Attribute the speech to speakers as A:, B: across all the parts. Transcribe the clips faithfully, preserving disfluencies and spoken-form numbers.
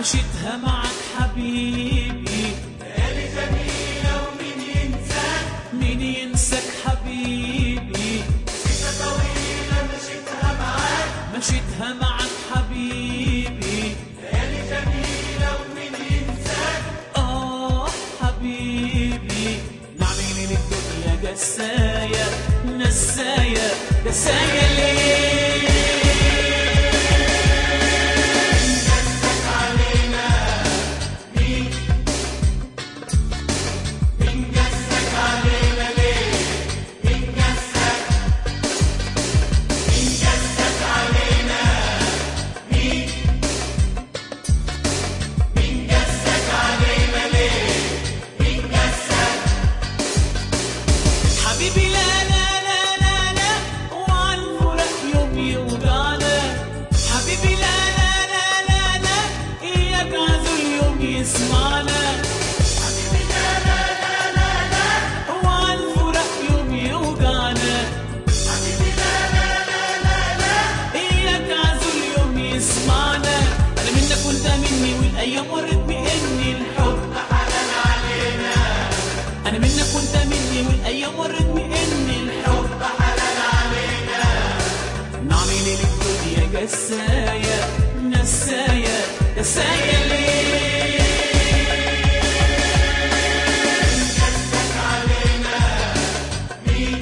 A: مشيتها معك حبيبي،
B: ليالي جميلة ومين ينساك،
A: مين ينساك حبيبي،
B: سكة طويلة مشيتها معاك،
A: مشيتها معك حبيبي،
B: ليالي جميلة ومين ينساك،
A: آه حبيبي. نعمل للدنيا جسايا نسايا جسايا ليه؟ حبيبي لا لا لا لا لا وعالفراق يوم يوجعنا، حبيبي لا لا لا لا لا إياك عزول يوم يسمعنا،
B: حبيبي لا لا لا لا لا،
A: وعالفراق يوم يوجعنا،
B: حبيبي لا لا لا لا لا،
A: إياك عزول يوم يسمعنا. أنا منك وأنت مني والأيام مرت بإني الحب
B: حلال علينا،
A: أنا منك وأنت مني والأيام مرت بإني الحب
B: حلال علينا،
A: نعمل للدنيا جسايا نسايا جسايا ليه؟
B: جسك علينا، مين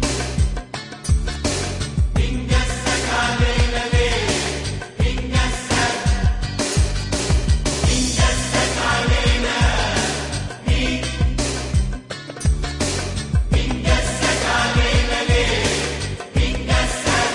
B: مين جسك علينا ليه؟ مين جسك مين جسك علينا، مين مين جسك علينا ليه؟ مين جسك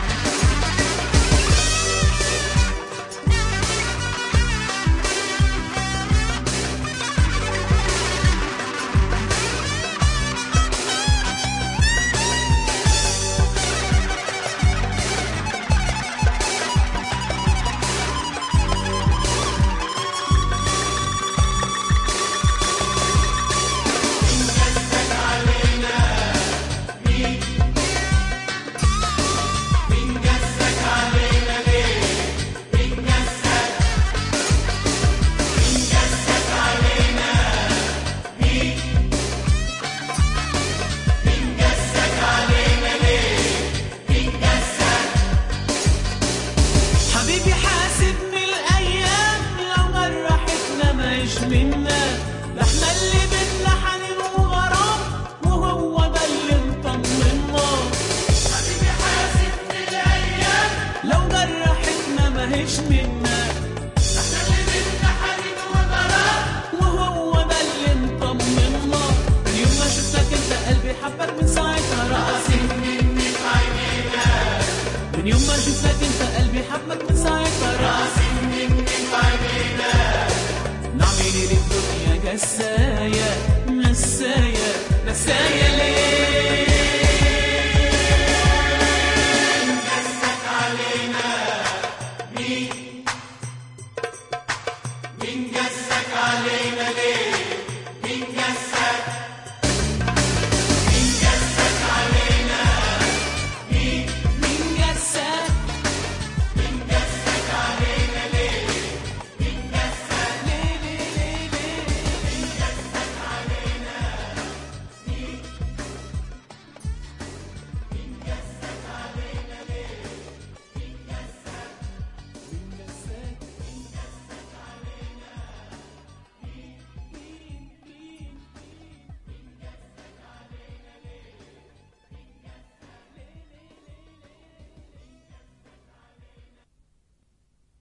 A: حبيبي حاسب من الأيام لو جرحتنا ماهيش منا، ده احنا اللي بينا حنين وغرام وهو ده اللي مطمنا،
B: حبيبي حاسب من الأيام،
A: لو جرحتنا ماهيش منا،
B: احنا اللي بينا حنين وغرام،
A: وهو ده اللي مطمنا. من يوم ما شفتك انت قلبي حبك من ساعتها رقصي،
B: مني في عينينا،
A: من يوم ما شفتك انت قلبي حبك من ساعتها رقصي.
B: مني في عينينا،
A: نعمل للدنيا جسايا